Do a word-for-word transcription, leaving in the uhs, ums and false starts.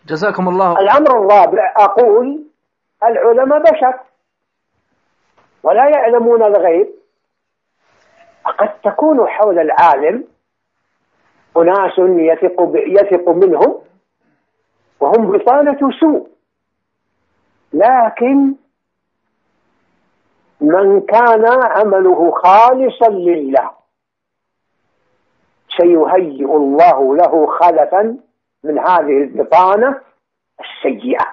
جزاكم الله. الأمر الرابع أقول العلماء بشر ولا يعلمون الغيب، قد تكون حول العالم أناس يثق, يثق منهم وهم بطانة سوء، لكن من كان عمله خالصا لله سيهيئ الله له خلفا من هذه البطانة السيئة.